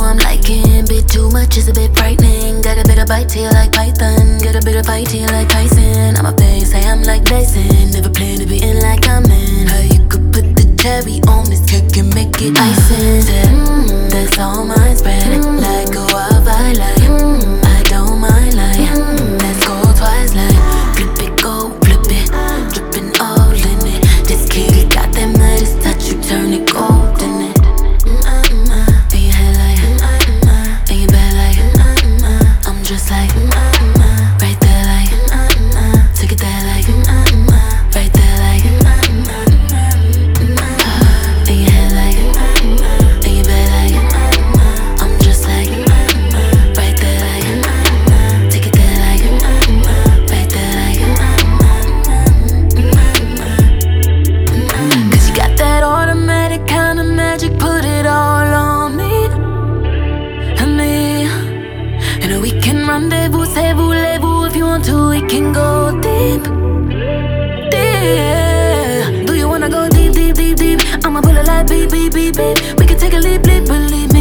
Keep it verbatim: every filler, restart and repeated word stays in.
I'm liking. Bit too much is a bit frightening. Got a bit of bite to you like Python. Got a bit of fight to you like Tyson. I'm a face, say I'm like Dyson. Never plan to be in like I'm in. How you could put the cherry on this cake and make it icing. Said, mm, that's all mine spread. Mm, like a wildfire, like mm, I don't mind, like mm, let's go twice, like flip it, go flip it, dripping all in it. This kid got that Midas touch, you turn it gold in it. In your head like, in your bed like, I'm just like, right there like, take it there like, right there like, in your head like, in your bed like, I'm just like, right there like, take it there like, right there like. Cause you got that automatic kind of magic, put it all on me, on me. And we can rendezvous, say voulez-vous. If you want to, we can go deep, deep. Do you wanna go deep, deep, deep, deep? I'ma pull it like beep, beep, beep, beep. We can take a leap, leap, believe me.